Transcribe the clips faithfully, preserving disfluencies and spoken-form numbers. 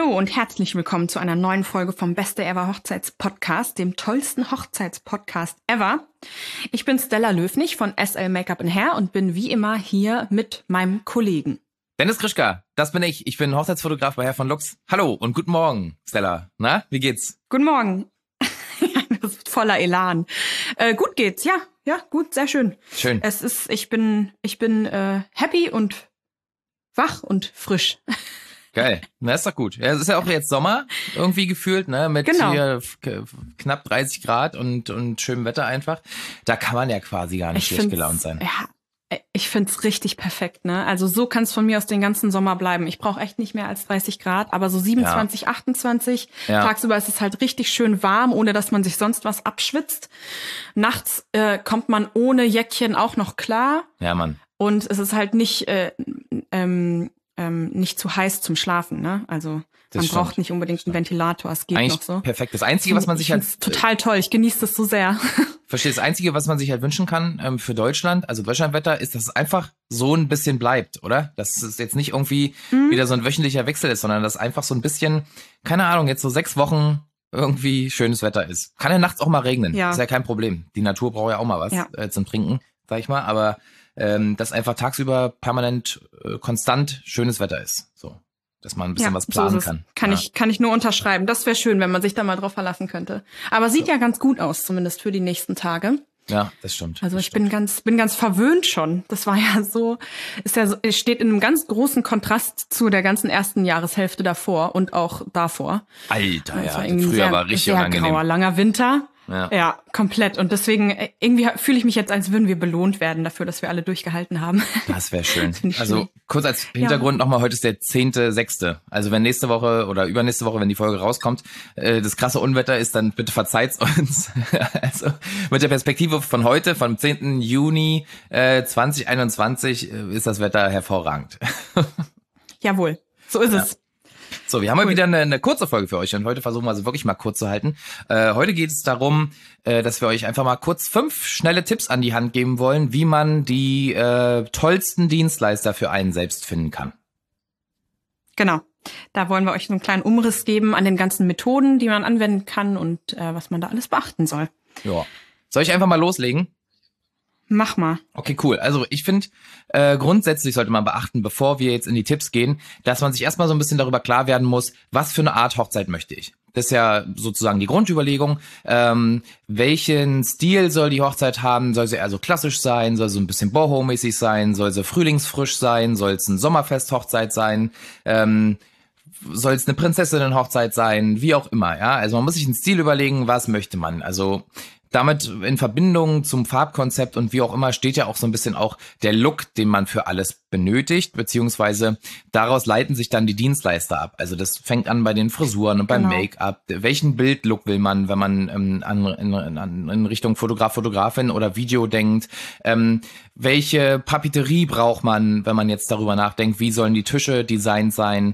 Hallo und herzlich willkommen zu einer neuen Folge vom Beste Ever Hochzeitspodcast, dem tollsten Hochzeitspodcast ever. Ich bin Stella Löfnig von S L Make-up and Hair und bin wie immer hier mit meinem Kollegen. Dennis Krischka, das bin ich. Ich bin Hochzeitsfotograf bei Herr von Lux. Hallo und guten Morgen, Stella. Na, wie geht's? Guten Morgen. Das ist voller Elan. Äh, gut geht's, ja. Ja, gut, sehr schön. Schön. Es ist, ich bin, ich bin äh, happy und wach und frisch. Geil. Na, ist doch gut. Ja, es ist ja auch jetzt Sommer irgendwie gefühlt, ne, mit Genau. hier k- knapp dreißig Grad und und schönem Wetter einfach. Da kann man ja quasi gar nicht Ich schlecht find's- gelaunt sein. Ja, ich find's richtig perfekt, ne? Also so kann's von mir aus den ganzen Sommer bleiben. Ich brauche echt nicht mehr als dreißig Grad, aber so siebenundzwanzig, achtundzwanzig. Ja. Tagsüber ist es halt richtig schön warm, ohne dass man sich sonst was abschwitzt. Nachts äh, kommt man ohne Jäckchen auch noch klar. Ja, Mann. Und es ist halt nicht, äh, ähm, ähm, nicht zu heiß zum Schlafen, ne? Also Das man stimmt. braucht nicht unbedingt einen Ventilator, es geht Eigentlich noch so. perfekt. Das Einzige, was man sich ich halt find's total toll, ich genieße das so sehr. Verstehe, das Einzige, was man sich halt wünschen kann ähm, für Deutschland, also Deutschlandwetter, ist, dass es einfach so ein bisschen bleibt, oder? Dass es jetzt nicht irgendwie Mhm. wieder so ein wöchentlicher Wechsel ist, sondern dass einfach so ein bisschen, keine Ahnung, jetzt so sechs Wochen irgendwie schönes Wetter ist. Kann ja nachts auch mal regnen, Ja. ist ja kein Problem. Die Natur braucht ja auch mal was Ja. äh, zum Trinken, sag ich mal, aber ähm, dass einfach tagsüber permanent äh, konstant schönes Wetter ist, so. Dass man ein bisschen was planen so ist es. kann. Kann ja. ich, kann ich nur unterschreiben. Das wäre schön, wenn man sich da mal drauf verlassen könnte. Aber sieht ja ganz gut aus, zumindest für die nächsten Tage. Ja, das stimmt. Also das ich bin ganz, bin ganz verwöhnt schon. Das war ja so, ist ja so, es steht in einem ganz großen Kontrast zu der ganzen ersten Jahreshälfte davor und auch davor. Alter, Das ja, war irgendwie ein früher sehr, war richtig sehr unangenehm. grauer, langer Winter. Ja. Ja, komplett. Und deswegen, äh, irgendwie fühle ich mich jetzt, als würden wir belohnt werden dafür, dass wir alle durchgehalten haben. Das wäre schön. find ich Also schön. kurz als Hintergrund nochmal, heute ist der zehnte sechste Also wenn nächste Woche oder übernächste Woche, wenn die Folge rauskommt, äh, das krasse Unwetter ist, dann bitte verzeiht's uns. Also mit der Perspektive von heute, vom zehnten Juni äh, zwanzig einundzwanzig, äh, ist das Wetter hervorragend. Jawohl, so ist Ja. es. So, wir haben heute Cool. wieder eine, eine kurze Folge für euch und heute versuchen wir sie wirklich mal kurz zu halten. Äh, heute geht es darum, äh, dass wir euch einfach mal kurz fünf schnelle Tipps an die Hand geben wollen, wie man die äh, tollsten Dienstleister für einen selbst finden kann. Genau. Da wollen wir euch so einen kleinen Umriss geben an den ganzen Methoden, die man anwenden kann und äh, was man da alles beachten soll. Ja. Soll ich einfach mal loslegen? Mach mal. Okay, cool. Also ich finde, äh, grundsätzlich sollte man beachten, bevor wir jetzt in die Tipps gehen, dass man sich erstmal so ein bisschen darüber klar werden muss, was für eine Art Hochzeit möchte ich. Das ist ja sozusagen die Grundüberlegung. Ähm, welchen Stil soll die Hochzeit haben? Soll sie eher so klassisch sein? Soll sie ein bisschen boho-mäßig sein? Soll sie frühlingsfrisch sein? Soll es ein Sommerfest-Hochzeit sein? Ähm, soll es eine Prinzessinnen-Hochzeit sein? Wie auch immer, ja. Also man muss sich einen Stil überlegen, was möchte man. Also damit in Verbindung zum Farbkonzept und wie auch immer steht ja auch so ein bisschen auch der Look, den man für alles benötigt, beziehungsweise daraus leiten sich dann die Dienstleister ab. Also das fängt an bei den Frisuren und beim Genau. Make-up. Welchen Bildlook will man, wenn man ähm, an, in, in, in Richtung Fotograf, Fotografin oder Video denkt? Ähm, welche Papeterie braucht man, wenn man jetzt darüber nachdenkt, wie sollen die Tische designt sein?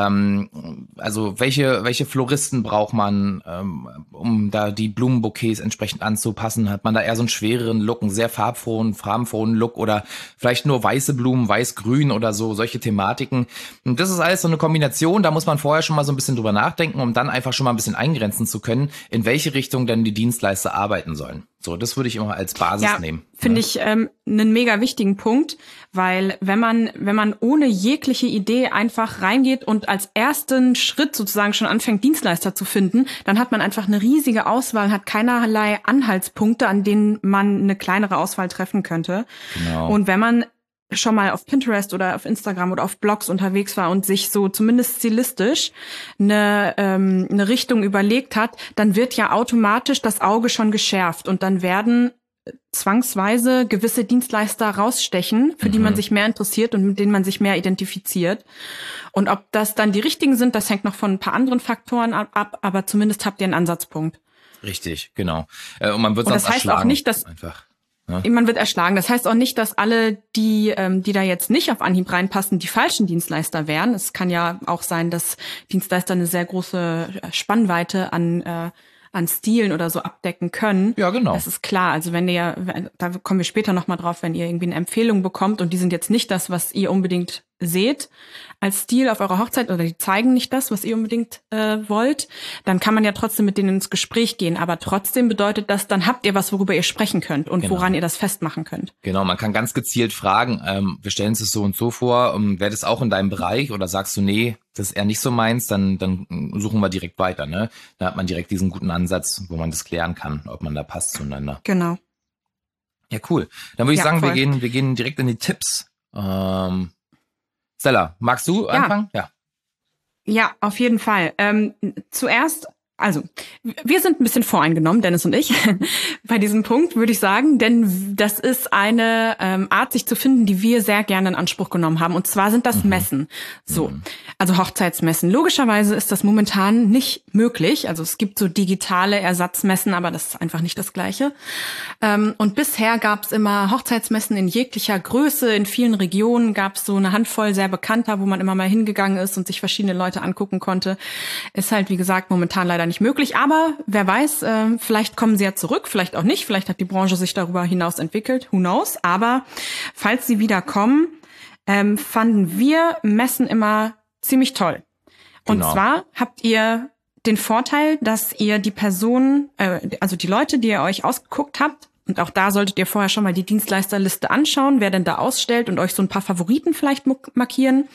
Ähm, also welche welche Floristen braucht man, ähm, um da die Blumenbouquets entsprechend anzupassen? Hat man da eher so einen schwereren Look, einen sehr farbfrohen, farbenfrohen Look oder vielleicht nur weiße Blumen, weiß-grün oder so, solche Thematiken. Und das ist alles so eine Kombination, da muss man vorher schon mal so ein bisschen drüber nachdenken, um dann einfach schon mal ein bisschen eingrenzen zu können, in welche Richtung denn die Dienstleister arbeiten sollen. So, das würde ich immer als Basis Ja, nehmen. finde ich ähm, einen mega wichtigen Punkt, weil wenn man wenn man ohne jegliche Idee einfach reingeht und als ersten Schritt sozusagen schon anfängt, Dienstleister zu finden, dann hat man einfach eine riesige Auswahl, hat keinerlei Anhaltspunkte, an denen man eine kleinere Auswahl treffen könnte. Genau. Und wenn man schon mal auf Pinterest oder auf Instagram oder auf Blogs unterwegs war und sich so zumindest stilistisch eine, ähm, eine Richtung überlegt hat, dann wird ja automatisch das Auge schon geschärft und dann werden zwangsweise gewisse Dienstleister rausstechen, für die man Mhm. sich mehr interessiert und mit denen man sich mehr identifiziert. Und ob das dann die richtigen sind, das hängt noch von ein paar anderen Faktoren ab, aber zumindest habt ihr einen Ansatzpunkt. Richtig, genau. Äh, Und man wird Und sonst das heißt auch erschlagen, nicht, dass- einfach. Man wird erschlagen. Das heißt auch nicht, dass alle, die, ähm, die da jetzt nicht auf Anhieb reinpassen, die falschen Dienstleister wären. Es kann ja auch sein, dass Dienstleister eine sehr große Spannweite an äh, an Stilen oder so abdecken können. Ja, genau. Das ist klar. Also wenn ihr, da kommen wir später nochmal drauf, wenn ihr irgendwie eine Empfehlung bekommt und die sind jetzt nicht das, was ihr unbedingt seht als Stil auf eurer Hochzeit oder die zeigen nicht das, was ihr unbedingt äh, wollt, dann kann man ja trotzdem mit denen ins Gespräch gehen. Aber trotzdem bedeutet das, dann habt ihr was, worüber ihr sprechen könnt und Genau. woran ihr das festmachen könnt. Genau, man kann ganz gezielt fragen, ähm, wir stellen uns das so und so vor, um, wäre das auch in deinem Bereich oder sagst du, nee, das ist eher nicht so meins, dann, dann suchen wir direkt weiter. Ne? Da hat man direkt diesen guten Ansatz, wo man das klären kann, ob man da passt zueinander. Genau. Ja, cool. Dann würde ich Ja, sagen, wir voll. gehen, wir gehen direkt in die Tipps. Ähm, Stella, magst du Ja. anfangen? Ja. Ja, auf jeden Fall. Ähm, zuerst, also, wir sind ein bisschen voreingenommen, Dennis und ich, bei diesem Punkt, würde ich sagen, denn das ist eine ähm, Art, sich zu finden, die wir sehr gerne in Anspruch genommen haben. Und zwar sind das Mhm. Messen. So, also Hochzeitsmessen. Logischerweise ist das momentan nicht möglich. Also es gibt so digitale Ersatzmessen, aber das ist einfach nicht das Gleiche. Ähm, und bisher gab es immer Hochzeitsmessen in jeglicher Größe. In vielen Regionen gab es so eine Handvoll sehr bekannter, wo man immer mal hingegangen ist und sich verschiedene Leute angucken konnte. Ist halt, wie gesagt, momentan leider nicht möglich. Aber wer weiß, äh, vielleicht kommen sie ja zurück, vielleicht auch nicht. Vielleicht hat die Branche sich darüber hinaus entwickelt. Who knows? Aber falls sie wieder kommen, ähm, fanden wir Messen immer ziemlich toll. Und Genau. zwar habt ihr den Vorteil, dass ihr die Personen, äh, also die Leute, die ihr euch ausgeguckt habt, und auch da solltet ihr vorher schon mal die Dienstleisterliste anschauen, wer denn da ausstellt und euch so ein paar Favoriten vielleicht markieren.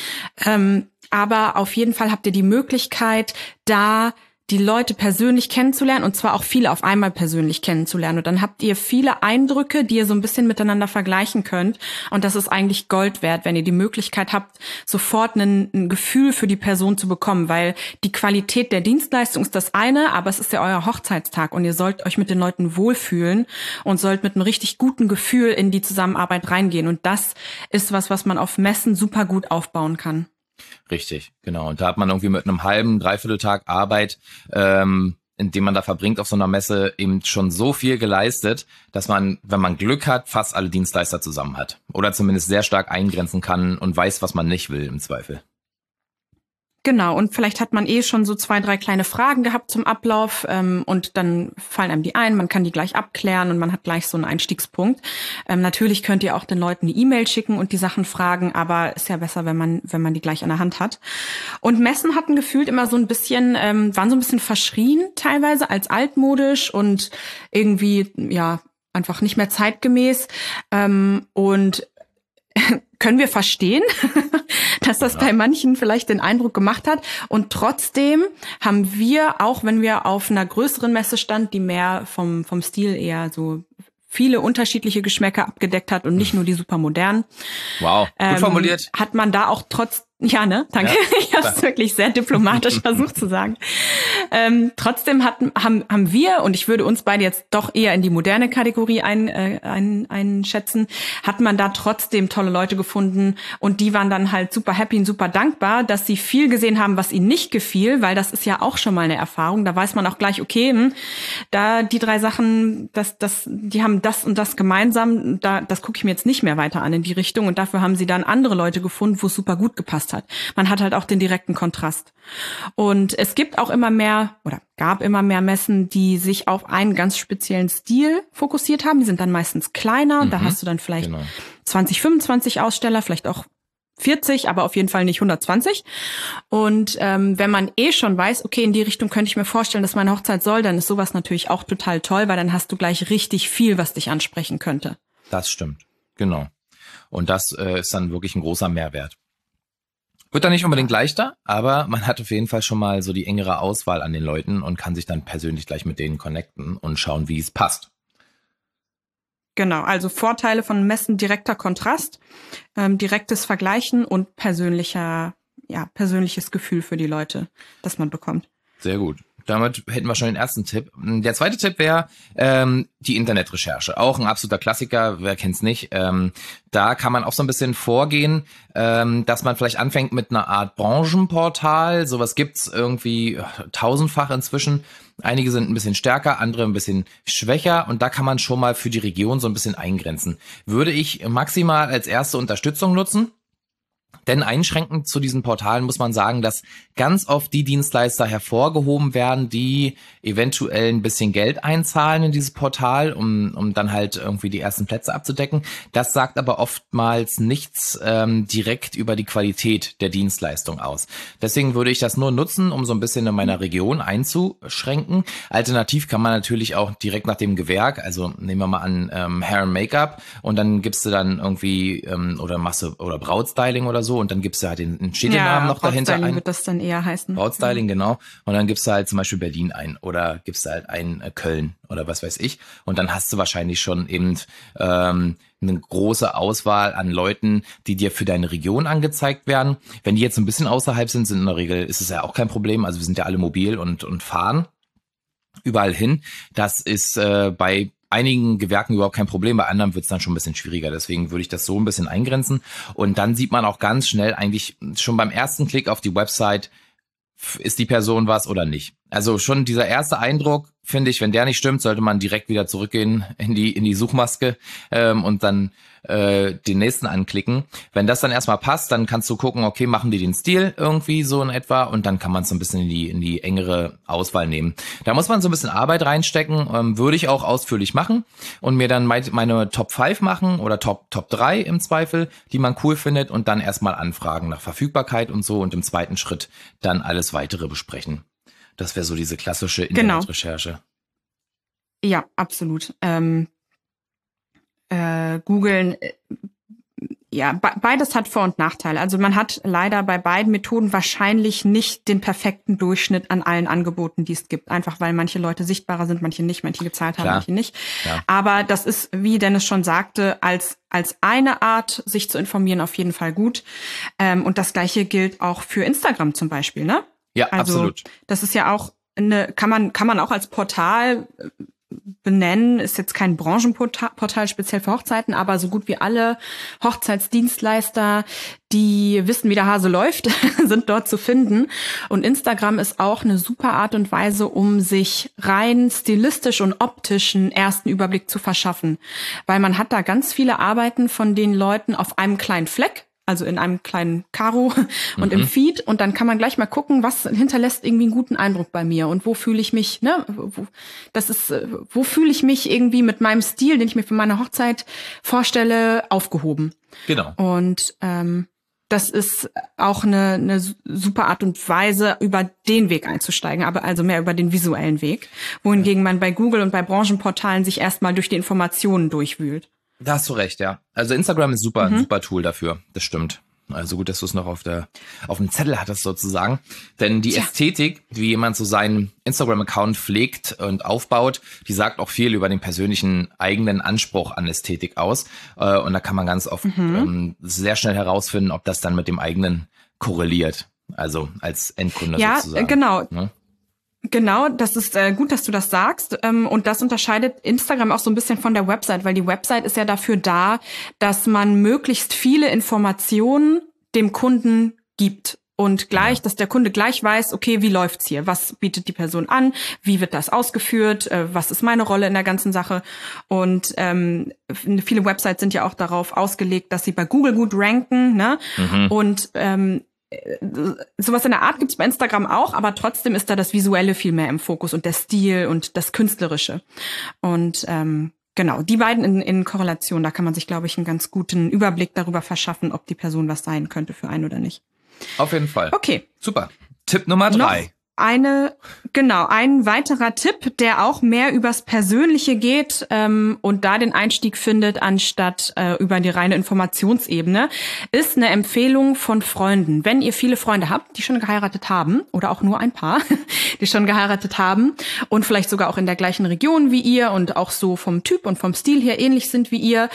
Ähm, aber auf jeden Fall habt ihr die Möglichkeit, da die Leute persönlich kennenzulernen und zwar auch viele auf einmal persönlich kennenzulernen. Und dann habt ihr viele Eindrücke, die ihr so ein bisschen miteinander vergleichen könnt. Und das ist eigentlich Gold wert, wenn ihr die Möglichkeit habt, sofort ein, ein Gefühl für die Person zu bekommen. Weil die Qualität der Dienstleistung ist das eine, aber es ist ja euer Hochzeitstag und ihr sollt euch mit den Leuten wohlfühlen und sollt mit einem richtig guten Gefühl in die Zusammenarbeit reingehen. Und das ist was, was man auf Messen super gut aufbauen kann. Richtig, genau. Und da hat man irgendwie mit einem halben, dreiviertel Tag Arbeit, ähm, in dem man da verbringt auf so einer Messe, eben schon so viel geleistet, dass man, wenn man Glück hat, fast alle Dienstleister zusammen hat. Oder zumindest sehr stark eingrenzen kann und weiß, was man nicht will im Zweifel. Genau, und vielleicht hat man eh schon so zwei, drei kleine Fragen gehabt zum Ablauf ähm, und dann fallen einem die ein, man kann die gleich abklären und man hat gleich so einen Einstiegspunkt. Ähm, natürlich könnt ihr auch den Leuten die E-Mail schicken und die Sachen fragen, aber ist ja besser, wenn man wenn man die gleich an der Hand hat. Und Messen hatten gefühlt immer so ein bisschen, ähm, waren so ein bisschen verschrien teilweise als altmodisch und irgendwie, ja, einfach nicht mehr zeitgemäß. Ähm, und können wir verstehen, dass das ja. bei manchen vielleicht den Eindruck gemacht hat. Und trotzdem haben wir, auch wenn wir auf einer größeren Messe standen, die mehr vom vom Stil eher so viele unterschiedliche Geschmäcker abgedeckt hat und nicht nur die super modernen. Wow, gut ähm, formuliert. Hat man da auch trotz Ja, ne? Danke. Ja, ich habe es wirklich sehr diplomatisch versucht zu sagen. Ähm, trotzdem hatten, haben, haben wir, und ich würde uns beide jetzt doch eher in die moderne Kategorie ein, äh, ein, einschätzen, hat man da trotzdem tolle Leute gefunden und die waren dann halt super happy und super dankbar, dass sie viel gesehen haben, was ihnen nicht gefiel, weil das ist ja auch schon mal eine Erfahrung. Da weiß man auch gleich, okay, hm, da die drei Sachen, das, das, die haben das und das gemeinsam, da, das gucke ich mir jetzt nicht mehr weiter an in die Richtung und dafür haben sie dann andere Leute gefunden, wo es super gut gepasst hat. Man hat halt auch den direkten Kontrast. Und es gibt auch immer mehr oder gab immer mehr Messen, die sich auf einen ganz speziellen Stil fokussiert haben. Die sind dann meistens kleiner. Mhm, da hast du dann vielleicht genau. zwanzig, fünfundzwanzig Aussteller, vielleicht auch vierzig, aber auf jeden Fall nicht hundertzwanzig. Und ähm, wenn man eh schon weiß, okay, in die Richtung könnte ich mir vorstellen, dass meine Hochzeit soll, dann ist sowas natürlich auch total toll, weil dann hast du gleich richtig viel, was dich ansprechen könnte. Das stimmt, genau. Und das äh, ist dann wirklich ein großer Mehrwert. Wird dann nicht unbedingt leichter, aber man hat auf jeden Fall schon mal so die engere Auswahl an den Leuten und kann sich dann persönlich gleich mit denen connecten und schauen, wie es passt. Genau, also Vorteile von Messen, direkter Kontrast, ähm, direktes Vergleichen und persönlicher, ja, persönliches Gefühl für die Leute, das man bekommt. Sehr gut. Damit hätten wir schon den ersten Tipp. Der zweite Tipp wäre ähm, die Internetrecherche. Auch ein absoluter Klassiker, wer kennt's nicht. Ähm, da kann man auch so ein bisschen vorgehen, ähm, dass man vielleicht anfängt mit einer Art Branchenportal. Sowas gibt's irgendwie tausendfach inzwischen. Einige sind ein bisschen stärker, andere ein bisschen schwächer. Und da kann man schon mal für die Region so ein bisschen eingrenzen. Würde ich maximal als erste Unterstützung nutzen. Denn einschränkend zu diesen Portalen muss man sagen, dass ganz oft die Dienstleister hervorgehoben werden, die eventuell ein bisschen Geld einzahlen in dieses Portal, um, um dann halt irgendwie die ersten Plätze abzudecken. Das sagt aber oftmals nichts ähm, direkt über die Qualität der Dienstleistung aus. Deswegen würde ich das nur nutzen, um so ein bisschen in meiner Region einzuschränken. Alternativ kann man natürlich auch direkt nach dem Gewerk, also nehmen wir mal an ähm, Hair and Make-up, und dann gibst du dann irgendwie ähm, oder machst du oder Brautstyling oder so, und dann gibst du halt den, den Städtenamen Ja, noch dahinter ein. Brautstyling wird das dann eher heißen. Brautstyling, genau. Und dann gibst du halt zum Beispiel Berlin ein oder gibst du halt ein äh, Köln oder was weiß ich. Und dann hast du wahrscheinlich schon eben ähm, eine große Auswahl an Leuten, die dir für deine Region angezeigt werden. Wenn die jetzt ein bisschen außerhalb sind, sind in der Regel, ist es ja auch kein Problem. Also wir sind ja alle mobil und, und fahren überall hin. Das ist äh, bei einigen Gewerken überhaupt kein Problem, bei anderen wird es dann schon ein bisschen schwieriger. Deswegen würde ich das so ein bisschen eingrenzen. Und dann sieht man auch ganz schnell eigentlich schon beim ersten Klick auf die Website, ist die Person was oder nicht. Also schon dieser erste Eindruck, finde ich, wenn der nicht stimmt, sollte man direkt wieder zurückgehen in die in die Suchmaske ähm, und dann äh, den nächsten anklicken. Wenn das dann erstmal passt, dann kannst du gucken, okay, machen die den Stil irgendwie so in etwa, und dann kann man es so ein bisschen in die in die engere Auswahl nehmen. Da muss man so ein bisschen Arbeit reinstecken, ähm, würde ich auch ausführlich machen und mir dann meine, meine Top fünf machen oder Top Top drei im Zweifel, die man cool findet, und dann erstmal anfragen nach Verfügbarkeit und so, und im zweiten Schritt dann alles weitere besprechen. Das wäre so diese klassische Internetrecherche. Genau. Ja, absolut. Ähm, äh, googeln, äh, ja, be beides hat Vor- und Nachteile. Also man hat leider bei beiden Methoden wahrscheinlich nicht den perfekten Durchschnitt an allen Angeboten, die es gibt. Einfach weil manche Leute sichtbarer sind, manche nicht, manche gezahlt haben, Klar. manche nicht. Ja. Aber das ist, wie Dennis schon sagte, als als eine Art, sich zu informieren, auf jeden Fall gut. Ähm, und das Gleiche gilt auch für Instagram zum Beispiel, ne? Ja, also, absolut. Das ist ja auch eine, kann man, kann man auch als Portal benennen, ist jetzt kein Branchenportal Portal speziell für Hochzeiten, aber so gut wie alle Hochzeitsdienstleister, die wissen, wie der Hase läuft, sind dort zu finden. Und Instagram ist auch eine super Art und Weise, um sich rein stilistisch und optisch einen ersten Überblick zu verschaffen. Weil man hat da ganz viele Arbeiten von den Leuten auf einem kleinen Fleck, also in einem kleinen Karo und mhm. im Feed, und dann kann man gleich mal gucken, was hinterlässt irgendwie einen guten Eindruck bei mir und wo fühle ich mich, ne, wo, das ist, wo fühle ich mich irgendwie mit meinem Stil, den ich mir für meine Hochzeit vorstelle, aufgehoben. Genau. Und ähm, das ist auch eine, eine super Art und Weise, über den Weg einzusteigen, aber also mehr über den visuellen Weg, wohingegen man bei Google und bei Branchenportalen sich erstmal durch die Informationen durchwühlt. Da hast du recht, ja. Also Instagram ist super, Mhm. ein super Tool dafür. Das stimmt. Also gut, dass du es noch auf der auf dem Zettel hattest sozusagen. Denn die Tja. Ästhetik, wie jemand so seinen Instagram-Account pflegt und aufbaut, die sagt auch viel über den persönlichen eigenen Anspruch an Ästhetik aus. Äh, Und da kann man ganz oft Mhm. ähm, sehr schnell herausfinden, ob das dann mit dem eigenen korreliert. Also als Endkunde Ja, sozusagen. äh, genau. Ne? Genau, das ist äh, gut, dass du das sagst. Ähm, und das unterscheidet Instagram auch so ein bisschen von der Website, weil die Website ist ja dafür da, dass man möglichst viele Informationen dem Kunden gibt. Und gleich, dass der Kunde gleich weiß, okay, wie läuft's hier? Was bietet die Person an? Wie wird das ausgeführt? Äh, was ist meine Rolle in der ganzen Sache? Und ähm, viele Websites sind ja auch darauf ausgelegt, dass sie bei Google gut ranken, ne? Mhm. Und ähm, sowas in der Art gibt's bei Instagram auch, aber trotzdem ist da das Visuelle viel mehr im Fokus und der Stil und das Künstlerische. Und ähm, genau, die beiden in, in Korrelation, da kann man sich, glaube ich, einen ganz guten Überblick darüber verschaffen, ob die Person was sein könnte für einen oder nicht. Auf jeden Fall. Okay. Super. Tipp Nummer drei. Noch eine, genau, ein weiterer Tipp, der auch mehr übers Persönliche geht ähm, und da den Einstieg findet, anstatt äh, über die reine Informationsebene, ist eine Empfehlung von Freunden. Wenn ihr viele Freunde habt, die schon geheiratet haben, oder auch nur ein paar, die schon geheiratet haben und vielleicht sogar auch in der gleichen Region wie ihr und auch so vom Typ und vom Stil her ähnlich sind wie ihr,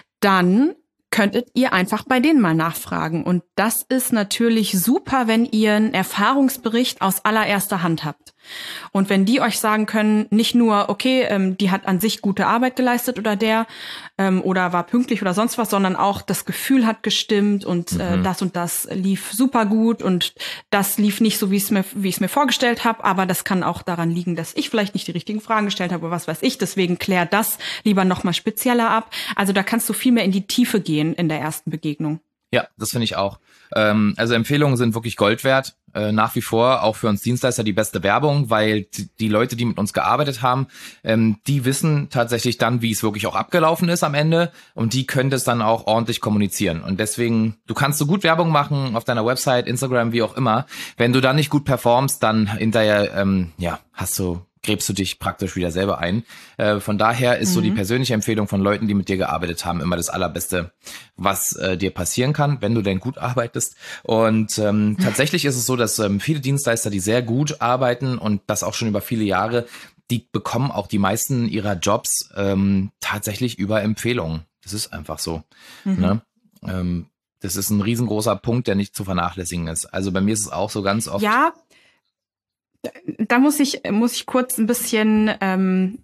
dann könntet ihr einfach bei denen mal nachfragen. Und das ist natürlich super, wenn ihr einen Erfahrungsbericht aus allererster Hand habt. Und wenn die euch sagen können, nicht nur, okay, ähm, die hat an sich gute Arbeit geleistet oder der ähm, oder war pünktlich oder sonst was, sondern auch das Gefühl hat gestimmt und mhm. äh, das und das lief super gut und das lief nicht so, wie es mir, wie ich es mir vorgestellt habe, aber das kann auch daran liegen, dass ich vielleicht nicht die richtigen Fragen gestellt habe oder was weiß ich. Deswegen klär das lieber nochmal spezieller ab. Also da kannst du viel mehr in die Tiefe gehen in der ersten Begegnung. Ja, das finde ich auch. Ähm, also Empfehlungen sind wirklich Gold wert. Äh, nach wie vor auch für uns Dienstleister die beste Werbung, weil die, die Leute, die mit uns gearbeitet haben, ähm, die wissen tatsächlich dann, wie es wirklich auch abgelaufen ist am Ende und die können das dann auch ordentlich kommunizieren. Und deswegen, du kannst so gut Werbung machen auf deiner Website, Instagram, wie auch immer. Wenn du dann nicht gut performst, dann hinterher, ähm, ja, hast du gräbst du dich praktisch wieder selber ein. Äh, von daher ist mhm. so die persönliche Empfehlung von Leuten, die mit dir gearbeitet haben, immer das Allerbeste, was äh, dir passieren kann, wenn du denn gut arbeitest. Und ähm, tatsächlich ist es so, dass ähm, viele Dienstleister, die sehr gut arbeiten und das auch schon über viele Jahre, die bekommen auch die meisten ihrer Jobs ähm, tatsächlich über Empfehlungen. Das ist einfach so. Mhm. Ne? Ähm, das ist ein riesengroßer Punkt, der nicht zu vernachlässigen ist. Also bei mir ist es auch so ganz oft. Ja. Da muss ich, muss ich kurz ein bisschen ähm,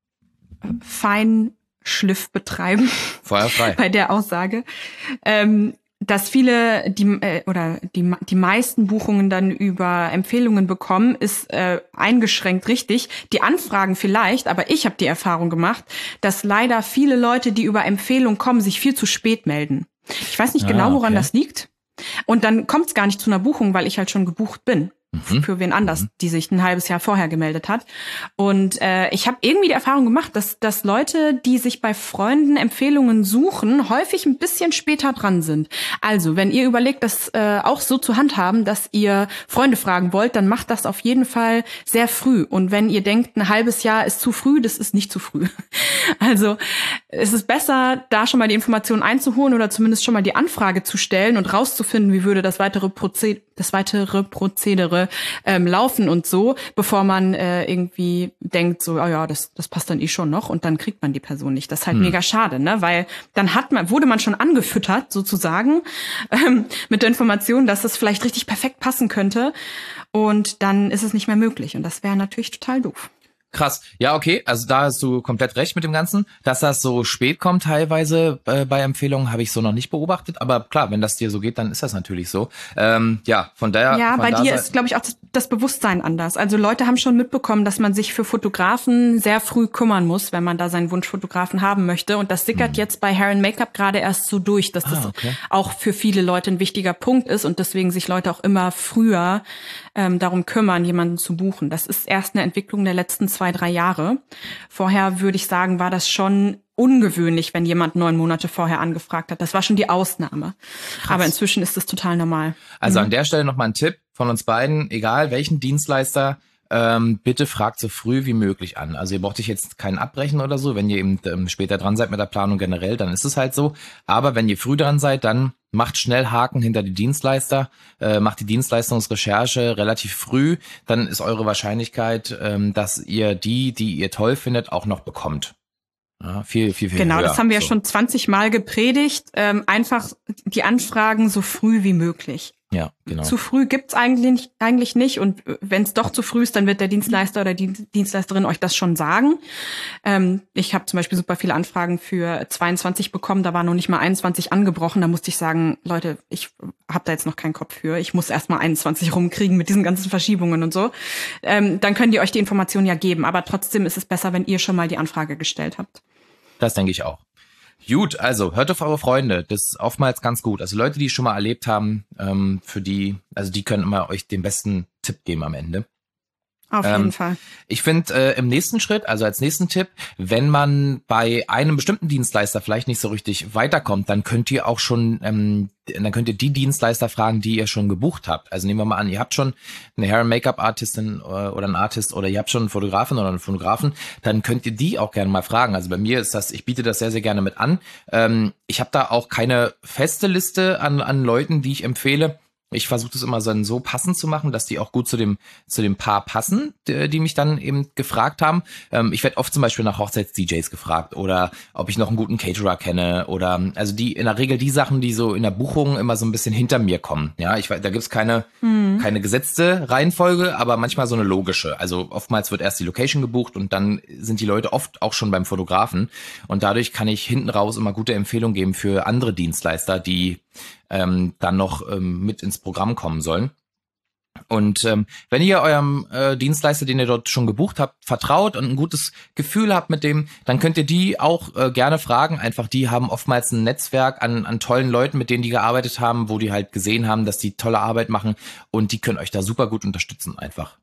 Feinschliff betreiben. Feuerfrei. Bei der Aussage. Ähm, dass viele die äh, oder die die meisten Buchungen dann über Empfehlungen bekommen, ist äh, eingeschränkt richtig. Die Anfragen vielleicht, aber ich habe die Erfahrung gemacht, dass leider viele Leute, die über Empfehlungen kommen, sich viel zu spät melden. Ich weiß nicht ah, genau, woran okay. das liegt. Und dann kommt es gar nicht zu einer Buchung, weil ich halt schon gebucht bin. Mhm. Für wen anders, mhm. die sich ein halbes Jahr vorher gemeldet hat. Und äh, ich habe irgendwie die Erfahrung gemacht, dass, dass Leute, die sich bei Freunden Empfehlungen suchen, häufig ein bisschen später dran sind. Also, wenn ihr überlegt, das äh, auch so zu handhaben, dass ihr Freunde fragen wollt, dann macht das auf jeden Fall sehr früh. Und wenn ihr denkt, ein halbes Jahr ist zu früh, das ist nicht zu früh. Also es ist besser, da schon mal die Informationen einzuholen oder zumindest schon mal die Anfrage zu stellen und rauszufinden, wie würde das weitere Prozedere, das weitere Prozedere ähm, laufen und so, bevor man äh, irgendwie denkt, so, oh ja, das, das passt dann eh schon noch und dann kriegt man die Person nicht. Das ist halt hm. mega schade, ne? Weil dann hat man, wurde man schon angefüttert, sozusagen, ähm, mit der Information, dass das vielleicht richtig perfekt passen könnte und dann ist es nicht mehr möglich und das wäre natürlich total doof. Krass. Ja, okay. Also da hast du komplett recht mit dem Ganzen. Dass das so spät kommt teilweise äh, bei Empfehlungen, habe ich so noch nicht beobachtet. Aber klar, wenn das dir so geht, dann ist das natürlich so. Ähm, ja, von daher. Ja, von bei da dir ist, glaube ich, auch das, das Bewusstsein anders. Also Leute haben schon mitbekommen, dass man sich für Fotografen sehr früh kümmern muss, wenn man da seinen Wunschfotografen haben möchte. Und das sickert hm. jetzt bei Hair and Make-up gerade erst so durch, dass das ah, okay. auch für viele Leute ein wichtiger Punkt ist und deswegen sich Leute auch immer früher ähm, darum kümmern, jemanden zu buchen. Das ist erst eine Entwicklung der letzten zwei, drei Jahre. Vorher würde ich sagen, war das schon ungewöhnlich, wenn jemand neun Monate vorher angefragt hat. Das war schon die Ausnahme. Krass. Aber inzwischen ist es total normal. Also mhm. an der Stelle nochmal ein Tipp von uns beiden, egal welchen Dienstleister, ähm, bitte fragt so früh wie möglich an. Also ihr braucht euch jetzt keinen abbrechen oder so. Wenn ihr eben ähm, später dran seid mit der Planung generell, dann ist es halt so. Aber wenn ihr früh dran seid, dann macht schnell Haken hinter die Dienstleister, äh, macht die Dienstleistungsrecherche relativ früh, dann ist eure Wahrscheinlichkeit, ähm, dass ihr die, die ihr toll findet, auch noch bekommt. Ja, viel, viel, viel Genau, höher. Das haben wir so. ja schon zwanzig Mal gepredigt. Ähm, einfach die Anfragen so früh wie möglich. Ja, genau. Zu früh gibt's eigentlich eigentlich nicht und wenn es doch zu früh ist, dann wird der Dienstleister oder die Dienstleisterin euch das schon sagen. Ähm, ich habe zum Beispiel super viele Anfragen für zweiundzwanzig bekommen, da war noch nicht mal einundzwanzig angebrochen. Da musste ich sagen, Leute, ich habe da jetzt noch keinen Kopf für. Ich muss erst mal einundzwanzig rumkriegen mit diesen ganzen Verschiebungen und so. Ähm, dann können die euch die Informationen ja geben, aber trotzdem ist es besser, wenn ihr schon mal die Anfrage gestellt habt. Das denke ich auch. Gut, also hört auf eure Freunde, das ist oftmals ganz gut. Also Leute, die es schon mal erlebt haben, ähm, für die, also die können immer euch den besten Tipp geben am Ende. Auf jeden ähm, Fall. Ich finde äh, im nächsten Schritt, also als nächsten Tipp, wenn man bei einem bestimmten Dienstleister vielleicht nicht so richtig weiterkommt, dann könnt ihr auch schon, ähm, dann könnt ihr die Dienstleister fragen, die ihr schon gebucht habt. Also nehmen wir mal an, ihr habt schon eine Hair- und Make-up-Artistin oder einen Artist oder ihr habt schon einen Fotografen oder einen Fotografen, dann könnt ihr die auch gerne mal fragen. Also bei mir ist das, ich biete das sehr, sehr gerne mit an. Ähm, ich habe da auch keine feste Liste an, an Leuten, die ich empfehle. Ich versuche das immer so, so passend zu machen, dass die auch gut zu dem zu dem Paar passen, die, die mich dann eben gefragt haben. Ähm, ich werde oft zum Beispiel nach Hochzeits-D Js gefragt oder ob ich noch einen guten Caterer kenne oder also die in der Regel die Sachen, die so in der Buchung immer so ein bisschen hinter mir kommen. Ja, ich da gibt's keine mhm. keine gesetzte Reihenfolge, aber manchmal so eine logische. Also oftmals wird erst die Location gebucht und dann sind die Leute oft auch schon beim Fotografen und dadurch kann ich hinten raus immer gute Empfehlungen geben für andere Dienstleister, die ähm, dann noch ähm, mit ins Programm kommen sollen. Und ähm, wenn ihr eurem äh, Dienstleister, den ihr dort schon gebucht habt, vertraut und ein gutes Gefühl habt mit dem, dann könnt ihr die auch äh, gerne fragen. Einfach, die haben oftmals ein Netzwerk an, an tollen Leuten, mit denen die gearbeitet haben, wo die halt gesehen haben, dass die tolle Arbeit machen und die können euch da super gut unterstützen einfach.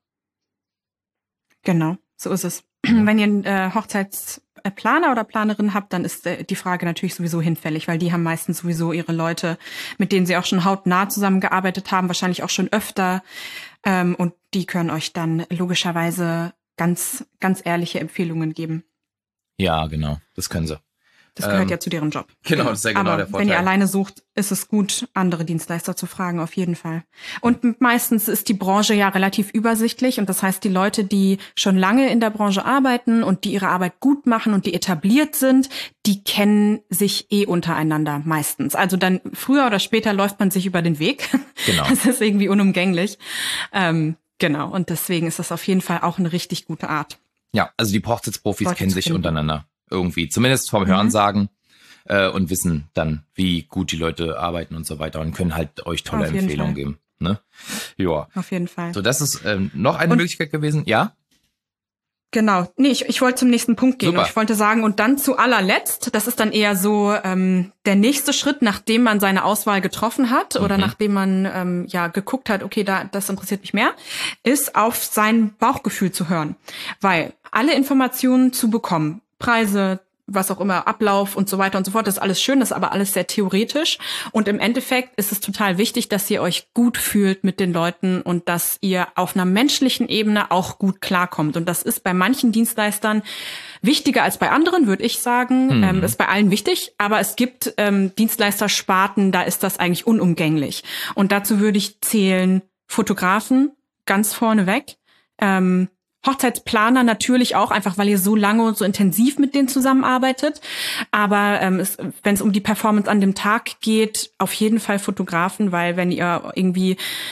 Genau, so ist es. Wenn ihr einen äh, Hochzeitsplaner oder Planerin habt, dann ist äh, die Frage natürlich sowieso hinfällig, weil die haben meistens sowieso ihre Leute, mit denen sie auch schon hautnah zusammengearbeitet haben, wahrscheinlich auch schon öfter. Ähm, und die können euch dann logischerweise ganz, ganz ehrliche Empfehlungen geben. Ja, genau, das können sie. Das gehört ähm, ja zu deren Job. Genau, das ist ja genau Aber der Vorteil. wenn ihr alleine sucht, ist es gut, andere Dienstleister zu fragen, auf jeden Fall. Und meistens ist die Branche ja relativ übersichtlich und das heißt, die Leute, die schon lange in der Branche arbeiten und die ihre Arbeit gut machen und die etabliert sind, die kennen sich eh untereinander meistens. Also dann früher oder später läuft man sich über den Weg. Genau. Das ist irgendwie unumgänglich. Ähm, genau, und deswegen ist das auf jeden Fall auch eine richtig gute Art. Ja, also die Hochzeitsprofis Leute kennen zu sich finden. untereinander. Irgendwie, zumindest vom Mhm. Hörensagen äh, und wissen dann, wie gut die Leute arbeiten und so weiter und können halt euch tolle Auf jeden Empfehlungen Fall. geben. Ne? Ja. Auf jeden Fall. So, das ist ähm, noch eine Und- Möglichkeit gewesen. Ja? Genau. Nee, ich, ich wollte zum nächsten Punkt gehen. Super. Und ich wollte sagen, und dann zu allerletzt, das ist dann eher so ähm, der nächste Schritt, nachdem man seine Auswahl getroffen hat oder Mhm. nachdem man ähm, ja geguckt hat, okay, da das interessiert mich mehr, ist auf sein Bauchgefühl zu hören. Weil alle Informationen zu bekommen, Preise, was auch immer, Ablauf und so weiter und so fort, das ist alles schön, das ist aber alles sehr theoretisch. Und im Endeffekt ist es total wichtig, dass ihr euch gut fühlt mit den Leuten und dass ihr auf einer menschlichen Ebene auch gut klarkommt. Und das ist bei manchen Dienstleistern wichtiger als bei anderen, würde ich sagen. Mhm. Ähm, ist bei allen wichtig, aber es gibt ähm, Dienstleistersparten, da ist das eigentlich unumgänglich. Und dazu würde ich zählen Fotografen ganz vorneweg, ähm, Hochzeitsplaner natürlich auch, einfach weil ihr so lange und so intensiv mit denen zusammenarbeitet. Aber ähm, es, wenn es um die Performance an dem Tag geht, auf jeden Fall Fotografen, weil wenn ihr irgendwie,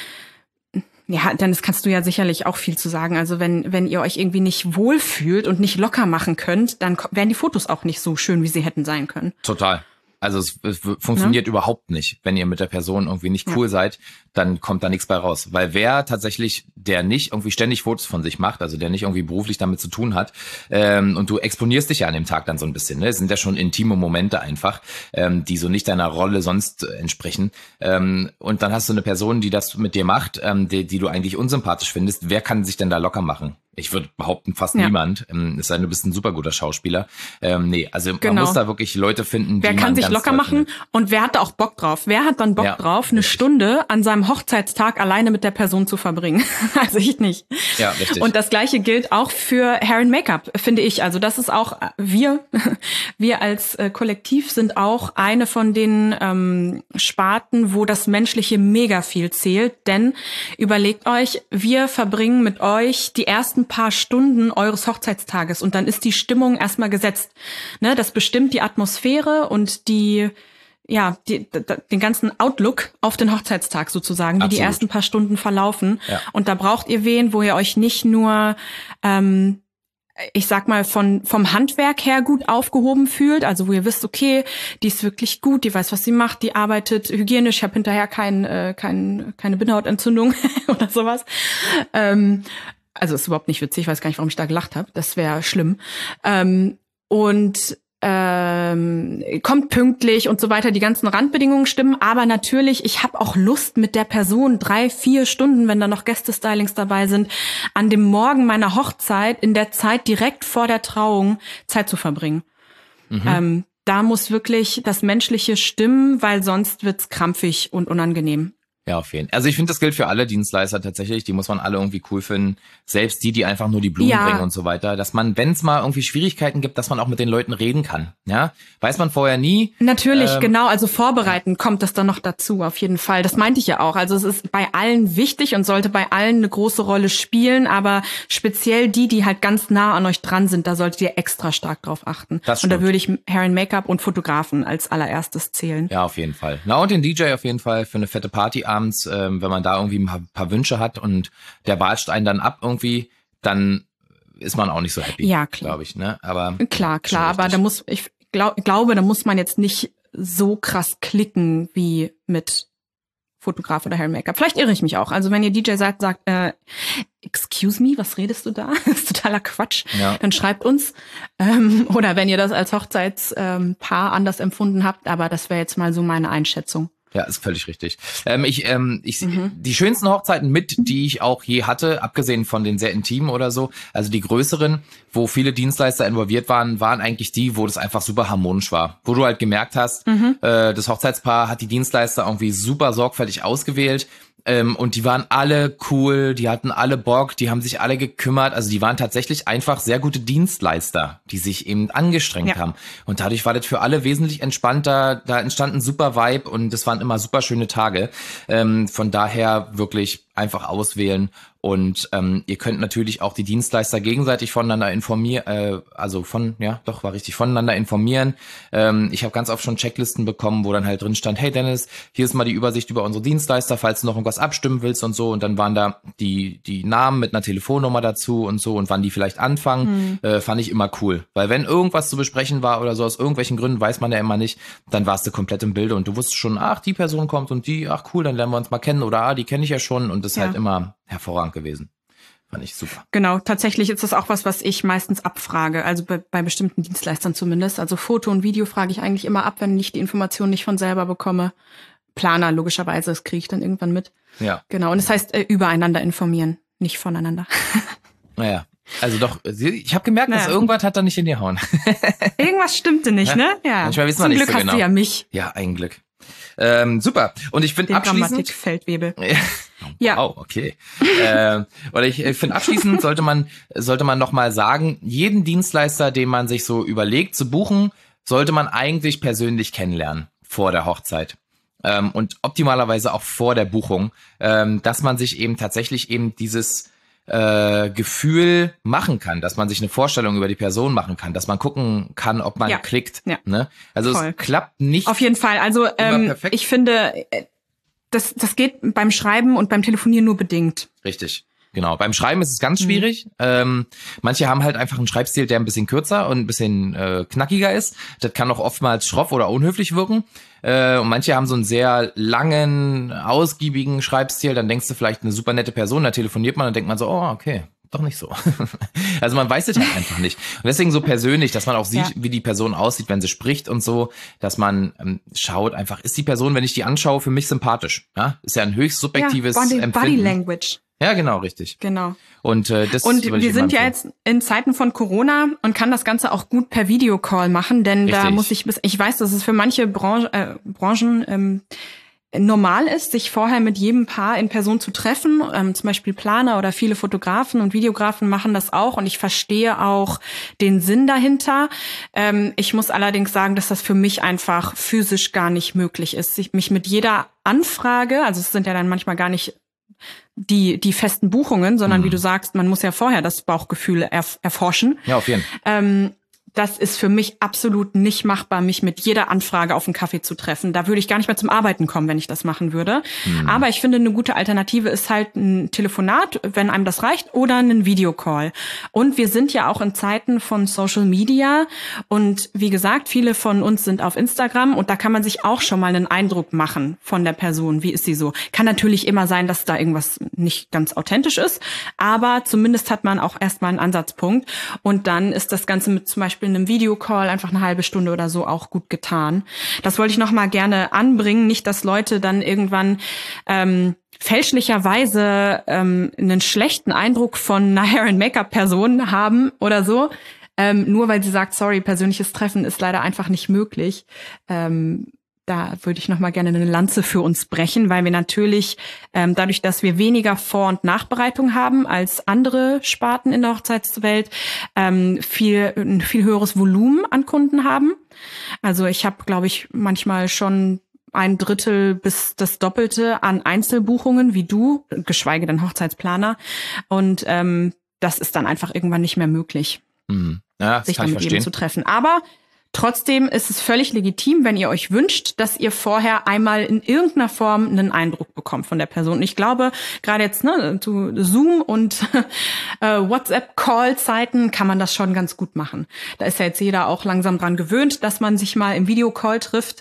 ja, dann das kannst du ja sicherlich auch viel zu sagen. Also wenn wenn ihr euch irgendwie nicht wohlfühlt und nicht locker machen könnt, dann ko- wären die Fotos auch nicht so schön, wie sie hätten sein können. Total. Also es, es w- funktioniert überhaupt nicht. Wenn ihr mit der Person irgendwie nicht cool seid, dann kommt da nichts bei raus. Weil wer tatsächlich, der nicht irgendwie ständig Fotos von sich macht, also der nicht irgendwie beruflich damit zu tun hat, ähm, und du exponierst dich ja an dem Tag dann so ein bisschen, ne? Es sind ja schon intime Momente einfach, ähm, die so nicht deiner Rolle sonst äh, entsprechen. Ähm, und dann hast du eine Person, die das mit dir macht, ähm, die, die du eigentlich unsympathisch findest. Wer kann sich denn da locker machen? Ich würde behaupten, fast Ja. niemand. Ähm, es sei denn, du bist ein super guter Schauspieler. Ähm, nee, also man Genau. muss da wirklich Leute finden, Wer die kann man sich ganz locker toll machen findet. und wer hat da auch Bock drauf? Wer hat dann Bock Ja, drauf, eine richtig. Stunde an seinem Hochzeitstag alleine mit der Person zu verbringen? Also ich nicht. Ja, richtig. Und das Gleiche gilt auch für Hair and Make-up, finde ich. Also das ist auch, äh, wir, wir als äh, Kollektiv sind auch eine von den ähm, Sparten, wo das Menschliche mega viel zählt. Denn überlegt euch, wir verbringen mit euch die ersten paar Stunden eures Hochzeitstages und dann ist die Stimmung erstmal gesetzt. Ne, das bestimmt die Atmosphäre und die ja, die, d- d- den ganzen Outlook auf den Hochzeitstag sozusagen, wie die Absolut. ersten paar Stunden verlaufen. Ja. Und da braucht ihr wen, wo ihr euch nicht nur, ähm, ich sag mal, von vom Handwerk her gut aufgehoben fühlt, also wo ihr wisst, okay, die ist wirklich gut, die weiß, was sie macht, die arbeitet hygienisch, ich habe hinterher kein, äh, kein, keine Bindehautentzündung oder sowas. Ähm, also ist überhaupt nicht witzig, ich weiß gar nicht, warum ich da gelacht habe, das wäre schlimm. Ähm, und ähm, kommt pünktlich und so weiter, die ganzen Randbedingungen stimmen, aber natürlich, ich habe auch Lust mit der Person drei, vier Stunden, wenn da noch Gästestylings dabei sind, an dem Morgen meiner Hochzeit, in der Zeit direkt vor der Trauung, Zeit zu verbringen. Mhm. Ähm, da muss wirklich das Menschliche stimmen, weil sonst wird's krampfig und unangenehm. Ja, auf jeden Fall. Also ich finde, das gilt für alle Dienstleister tatsächlich. Die muss man alle irgendwie cool finden. Selbst die, die einfach nur die Blumen Ja. bringen und so weiter. Dass man, wenn es mal irgendwie Schwierigkeiten gibt, dass man auch mit den Leuten reden kann. Ja, weiß man vorher nie. Natürlich, Ähm, genau, also vorbereiten kommt das dann noch dazu, auf jeden Fall. Das meinte ich ja auch. Also es ist bei allen wichtig und sollte bei allen eine große Rolle spielen, aber speziell die, die halt ganz nah an euch dran sind, da solltet ihr extra stark drauf achten. Das und da stimmt. würde ich Hair and Make-up und Fotografen als allererstes zählen. Ja, auf jeden Fall. Na, und den D J auf jeden Fall für eine fette Party abends, ähm, wenn man da irgendwie ein paar, paar Wünsche hat und der watscht einen dann ab irgendwie, dann ist man auch nicht so happy, Ja, klar. glaube ich, ne? Aber Klar, klar, schon aber richtig. da muss, ich glaub, glaube, da muss man jetzt nicht so krass klicken wie mit Fotograf oder Hair-Maker. Vielleicht irre ich mich auch. Also wenn ihr D J sagt, sagt, äh, excuse me, was redest du da? Das ist totaler Quatsch. Ja. Dann schreibt uns. Ähm, oder wenn ihr das als Hochzeitspaar ähm, anders empfunden habt. Aber das wäre jetzt mal so meine Einschätzung. Ja, ist völlig richtig. Ähm, ich, ähm, ich, mhm. Die schönsten Hochzeiten mit, die ich auch je hatte, abgesehen von den sehr intimen oder so, also die größeren, wo viele Dienstleister involviert waren, waren eigentlich die, wo das einfach super harmonisch war. Wo du halt gemerkt hast, mhm. äh, das Hochzeitspaar hat die Dienstleister irgendwie super sorgfältig ausgewählt. Ähm, und die waren alle cool, die hatten alle Bock, die haben sich alle gekümmert. Also die waren tatsächlich einfach sehr gute Dienstleister, die sich eben angestrengt ja. haben. Und dadurch war das für alle wesentlich entspannter. Da entstand ein super Vibe und das waren immer super schöne Tage. Ähm, von daher wirklich einfach auswählen. Und ähm, ihr könnt natürlich auch die Dienstleister gegenseitig voneinander informieren, äh, also von, ja, doch, war richtig, voneinander informieren. Ähm, ich habe ganz oft schon Checklisten bekommen, wo dann halt drin stand, hey Dennis, hier ist mal die Übersicht über unsere Dienstleister, falls du noch irgendwas abstimmen willst und so. Und dann waren da die die Namen mit einer Telefonnummer dazu und so und wann die vielleicht anfangen. Mhm. Äh, fand ich immer cool. Weil wenn irgendwas zu besprechen war oder so, aus irgendwelchen Gründen, weiß man ja immer nicht, dann warst du komplett im Bilde und du wusstest schon, ach, die Person kommt und die, ach cool, dann lernen wir uns mal kennen oder ah, die kenne ich ja schon und das ist ja. halt immer hervorragend gewesen. Fand ich super. Genau, tatsächlich ist das auch was, was ich meistens abfrage, also bei, bei bestimmten Dienstleistern zumindest. Also Foto und Video frage ich eigentlich immer ab, wenn ich die Informationen nicht von selber bekomme. Planer, logischerweise, das kriege ich dann irgendwann mit. Ja. Genau, und das heißt, äh, übereinander informieren, nicht voneinander. Naja, also doch, ich habe gemerkt, naja. dass irgendwas hat da nicht hingehauen. Irgendwas stimmte nicht, ja. ne? Ja. Manchmal wissen wir nicht Glück so hast genau. du ja mich. Ja, ein Glück. Ähm, super. Und ich finde abschließend... Grammatik-Feldwebel. Ja. Wow, okay. äh, oder ich, ich finde abschließend sollte man sollte man noch mal sagen, jeden Dienstleister, den man sich so überlegt zu buchen, sollte man eigentlich persönlich kennenlernen vor der Hochzeit. Ähm, und optimalerweise auch vor der Buchung, ähm, dass man sich eben tatsächlich eben dieses äh, Gefühl machen kann, dass man sich eine Vorstellung über die Person machen kann, dass man gucken kann, ob man ja. klickt. Ja. Ne? Also Voll. Es klappt nicht. Auf jeden Fall. Also ähm, ich finde, das, das geht beim Schreiben und beim Telefonieren nur bedingt. Richtig. Genau. Beim Schreiben ist es ganz schwierig. Mhm. Ähm, manche haben halt einfach einen Schreibstil, der ein bisschen kürzer und ein bisschen äh, knackiger ist. Das kann auch oftmals schroff oder unhöflich wirken. Äh, und manche haben so einen sehr langen, ausgiebigen Schreibstil. Dann denkst du vielleicht eine super nette Person, da telefoniert man, dann denkt man so, oh, okay, doch nicht so. Also man weiß es halt einfach nicht. Und deswegen so persönlich, dass man auch sieht, ja. wie die Person aussieht, wenn sie spricht und so, dass man ähm, schaut einfach, ist die Person, wenn ich die anschaue, für mich sympathisch? Ja? Ist ja ein höchst subjektives ja, Body, Empfinden. Body Language. Ja, genau, richtig. Genau. Und äh, das und wir sind ja jetzt in Zeiten von Corona und kann das Ganze auch gut per Videocall machen, denn richtig. Da muss ich bis ich weiß, dass es für manche Branche, äh, Branchen ähm, normal ist, sich vorher mit jedem Paar in Person zu treffen. Ähm, zum Beispiel Planer oder viele Fotografen und Videografen machen das auch und ich verstehe auch den Sinn dahinter. Ähm, ich muss allerdings sagen, dass das für mich einfach physisch gar nicht möglich ist, sich mich mit jeder Anfrage, also es sind ja dann manchmal gar nicht die die festen Buchungen, sondern mhm. wie du sagst, man muss ja vorher das Bauchgefühl erf- erforschen. Ja, auf jeden Fall. Ähm, das ist für mich absolut nicht machbar, mich mit jeder Anfrage auf einen Kaffee zu treffen. Da würde ich gar nicht mehr zum Arbeiten kommen, wenn ich das machen würde. Mhm. Aber ich finde, eine gute Alternative ist halt ein Telefonat, wenn einem das reicht, oder ein Videocall. Und wir sind ja auch in Zeiten von Social Media. Und wie gesagt, viele von uns sind auf Instagram. Und da kann man sich auch schon mal einen Eindruck machen von der Person. Wie ist sie so? Kann natürlich immer sein, dass da irgendwas nicht ganz authentisch ist. Aber zumindest hat man auch erstmal einen Ansatzpunkt. Und dann ist das Ganze mit zum Beispiel in einem Videocall einfach eine halbe Stunde oder so auch gut getan. Das wollte ich noch mal gerne anbringen, nicht, dass Leute dann irgendwann ähm, fälschlicherweise ähm, einen schlechten Eindruck von einer Hair- and Make-up-Person haben oder so, ähm, nur weil sie sagt, sorry, persönliches Treffen ist leider einfach nicht möglich. Ähm, Da würde ich noch mal gerne eine Lanze für uns brechen, weil wir natürlich ähm, dadurch, dass wir weniger Vor- und Nachbereitung haben als andere Sparten in der Hochzeitswelt, ähm, viel ein viel höheres Volumen an Kunden haben. Also ich habe, glaube ich, manchmal schon ein Drittel bis das Doppelte an Einzelbuchungen wie du, geschweige denn Hochzeitsplaner. Und ähm, das ist dann einfach irgendwann nicht mehr möglich, mhm. ja, das sich kann damit ich eben zu treffen. Aber trotzdem ist es völlig legitim, wenn ihr euch wünscht, dass ihr vorher einmal in irgendeiner Form einen Eindruck bekommt von der Person. Und ich glaube, gerade jetzt ne, zu Zoom und äh, WhatsApp-Call-Zeiten kann man das schon ganz gut machen. Da ist ja jetzt jeder auch langsam dran gewöhnt, dass man sich mal im Videocall trifft.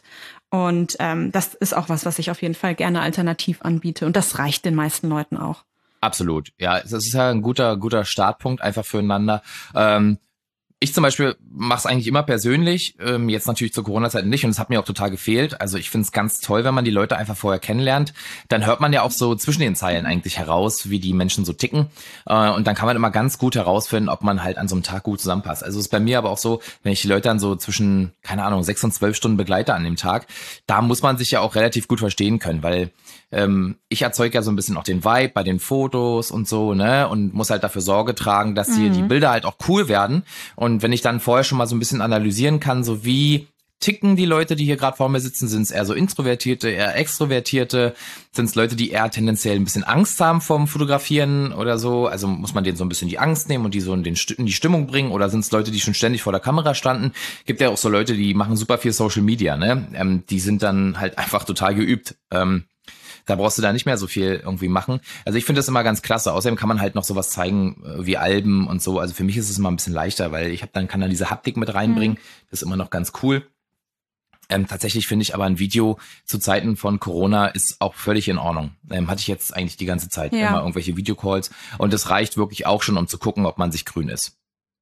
Und ähm, das ist auch was, was ich auf jeden Fall gerne alternativ anbiete. Und das reicht den meisten Leuten auch. Absolut. Ja, das ist ja ein guter, guter Startpunkt einfach füreinander. Ähm, Ich zum Beispiel mache es eigentlich immer persönlich, ähm, jetzt natürlich zur Corona-Zeit nicht und es hat mir auch total gefehlt. Also ich finde es ganz toll, wenn man die Leute einfach vorher kennenlernt. Dann hört man ja auch so zwischen den Zeilen eigentlich heraus, wie die Menschen so ticken. Äh, und dann kann man immer ganz gut herausfinden, ob man halt an so einem Tag gut zusammenpasst. Also es ist bei mir aber auch so, wenn ich die Leute dann so zwischen, keine Ahnung, sechs und zwölf Stunden begleite an dem Tag, da muss man sich ja auch relativ gut verstehen können, weil ähm, ich erzeuge ja so ein bisschen auch den Vibe bei den Fotos und so, ne, und muss halt dafür Sorge tragen, dass hier mhm. die Bilder halt auch cool werden. Und wenn ich dann vorher schon mal so ein bisschen analysieren kann, so wie ticken die Leute, die hier gerade vor mir sitzen, sind es eher so Introvertierte, eher Extrovertierte, sind es Leute, die eher tendenziell ein bisschen Angst haben vom Fotografieren oder so, also muss man denen so ein bisschen die Angst nehmen und die so in, den, in die Stimmung bringen, oder sind es Leute, die schon ständig vor der Kamera standen? Gibt ja auch so Leute, die machen super viel Social Media, ne, ähm, die sind dann halt einfach total geübt, ähm, da brauchst du da nicht mehr so viel irgendwie machen. Also ich finde das immer ganz klasse. Außerdem kann man halt noch sowas zeigen wie Alben und so. Also für mich ist es immer ein bisschen leichter, weil ich habe dann kann dann diese Haptik mit reinbringen. Mhm. Das ist immer noch ganz cool. Ähm, tatsächlich finde ich aber ein Video zu Zeiten von Corona ist auch völlig in Ordnung. Ähm, hatte ich jetzt eigentlich die ganze Zeit ja. immer irgendwelche Videocalls. Und das reicht wirklich auch schon, um zu gucken, ob man sich grün ist.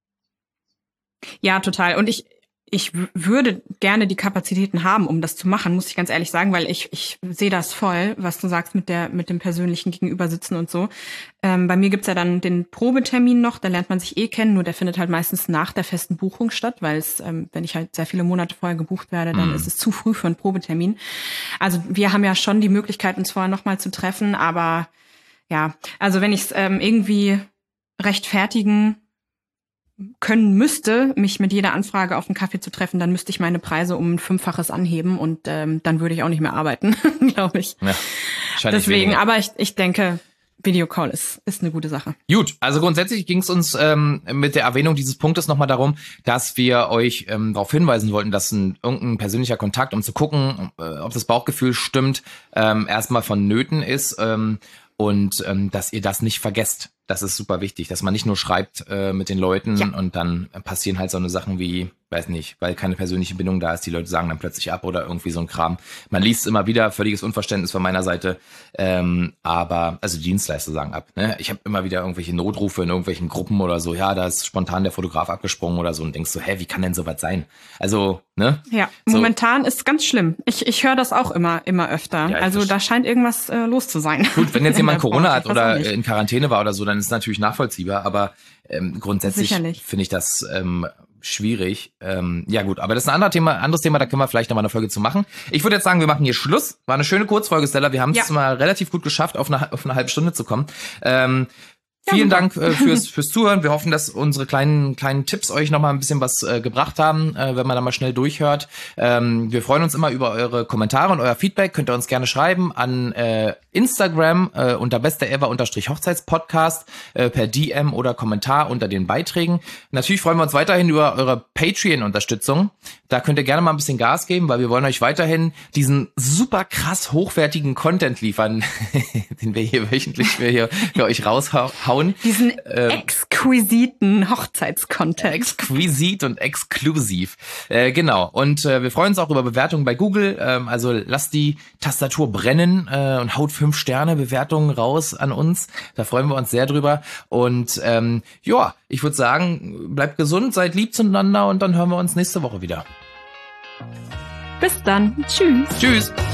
Ja, total. Und ich Ich würde gerne die Kapazitäten haben, um das zu machen, muss ich ganz ehrlich sagen, weil ich ich sehe das voll, was du sagst mit der mit dem persönlichen Gegenübersitzen und so. Ähm, bei mir gibt's ja dann den Probetermin noch, da lernt man sich eh kennen, nur der findet halt meistens nach der festen Buchung statt, weil es, ähm, wenn ich halt sehr viele Monate vorher gebucht werde, dann mm. ist es zu früh für einen Probetermin. Also wir haben ja schon die Möglichkeit, uns vorher nochmal zu treffen, aber ja, also wenn ich es ähm, irgendwie rechtfertigen können müsste, mich mit jeder Anfrage auf einen Kaffee zu treffen, dann müsste ich meine Preise um ein Fünffaches anheben und ähm, dann würde ich auch nicht mehr arbeiten, glaube ich. Ja, deswegen, weniger. Aber ich, ich denke, Videocall ist ist eine gute Sache. Gut, also grundsätzlich ging es uns ähm, mit der Erwähnung dieses Punktes nochmal darum, dass wir euch ähm, darauf hinweisen wollten, dass ein irgendein persönlicher Kontakt, um zu gucken, äh, ob das Bauchgefühl stimmt, ähm, erstmal vonnöten ist ähm, und ähm, dass ihr das nicht vergesst. Das ist super wichtig, dass man nicht nur schreibt äh, mit den Leuten ja. und dann passieren halt so eine Sachen wie, weiß nicht, weil keine persönliche Bindung da ist, die Leute sagen dann plötzlich ab oder irgendwie so ein Kram. Man liest immer wieder, völliges Unverständnis von meiner Seite, ähm, aber, also die Dienstleister sagen ab. Ne? Ich habe immer wieder irgendwelche Notrufe in irgendwelchen Gruppen oder so, ja, da ist spontan der Fotograf abgesprungen oder so und denkst so, hä, wie kann denn sowas sein? Also, ne? Ja, so. Momentan ist ganz schlimm. Ich ich höre das auch immer immer öfter. Ja, also da scheint irgendwas äh, los zu sein. Gut, wenn jetzt jemand Corona hat oder in Quarantäne war oder so, dann ist es natürlich nachvollziehbar, aber ähm, grundsätzlich finde ich das ähm, schwierig. Ähm, ja gut, aber das ist ein anderes Thema, anderes Thema, da können wir vielleicht noch mal eine Folge zu machen. Ich würde jetzt sagen, wir machen hier Schluss. War eine schöne Kurzfolge, Stella. Wir haben es ja. mal relativ gut geschafft, auf eine, auf eine halbe Stunde zu kommen. Ähm, Vielen ja, Dank äh, fürs fürs Zuhören. Wir hoffen, dass unsere kleinen kleinen Tipps euch noch mal ein bisschen was äh, gebracht haben, äh, wenn man da mal schnell durchhört. Ähm, wir freuen uns immer über eure Kommentare und euer Feedback. Könnt ihr uns gerne schreiben an äh, Instagram äh, unter besteever-hochzeitspodcast äh, per D M oder Kommentar unter den Beiträgen. Natürlich freuen wir uns weiterhin über eure Patreon-Unterstützung. Da könnt ihr gerne mal ein bisschen Gas geben, weil wir wollen euch weiterhin diesen super krass hochwertigen Content liefern, den wir hier wöchentlich für, hier für euch raushauen. Diesen ähm, exquisiten Hochzeitscontent. Exquisit und exklusiv. Äh, genau. Und äh, wir freuen uns auch über Bewertungen bei Google. Ähm, also lasst die Tastatur brennen äh, und haut fünf Sterne Bewertungen raus an uns. Da freuen wir uns sehr drüber. Und ähm, ja, ich würde sagen, bleibt gesund, seid lieb zueinander und dann hören wir uns nächste Woche wieder. Bis dann. Tschüss. Tschüss.